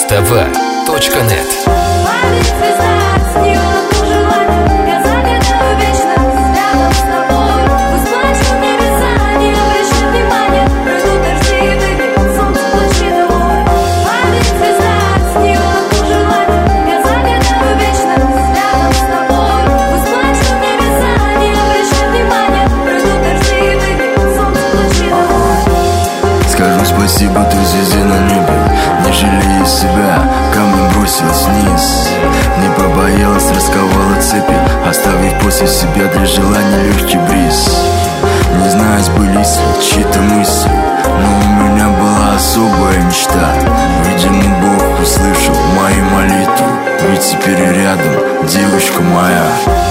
Муз-ТВ.нет. Скажу спасибо той звезде на небе, не жалея себя, камнем бросилась вниз. Не побоялась, расковала цепи, оставив после себя для желания легкий бриз. Не знаю, сбылись ли чьи-то мысли, но у меня была особая мечта. Видимо, Бог услышал мои молитвы, ведь теперь рядом девочка моя.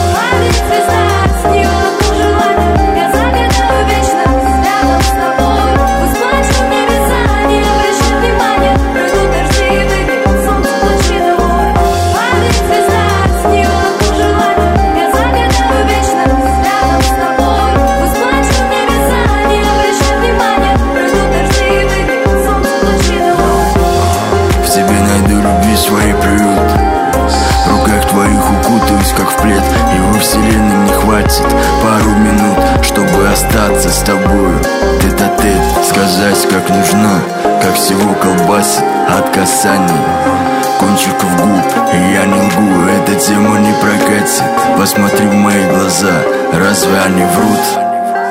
Свой приют, в руках твоих укутаюсь, как в плед. И во вселенной не хватит пару минут, чтобы остаться с тобою тет-а-тет. Сказать, как нужно, как всего колбасит от касаний кончиков губ. И я не лгу, эта тема не прокатит. Посмотри в мои глаза, разве они врут?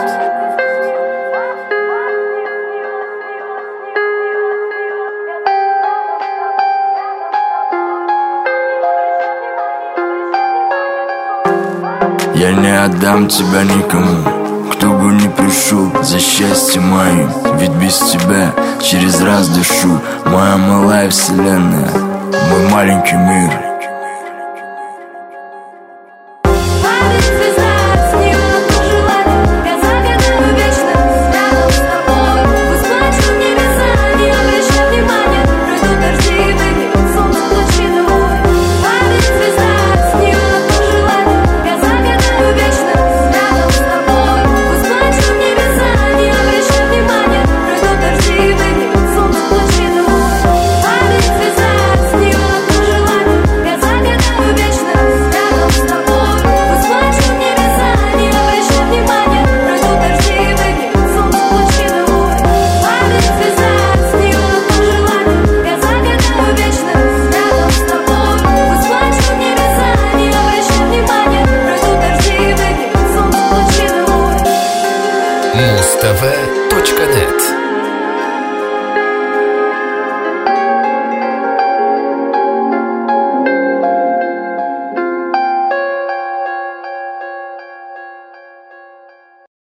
Я не отдам тебя никому, кто бы ни пришел за счастьем моим. Ведь без тебя через раз дышу. Моя малая вселенная, мой маленький мир. Муз-ТВ.нет.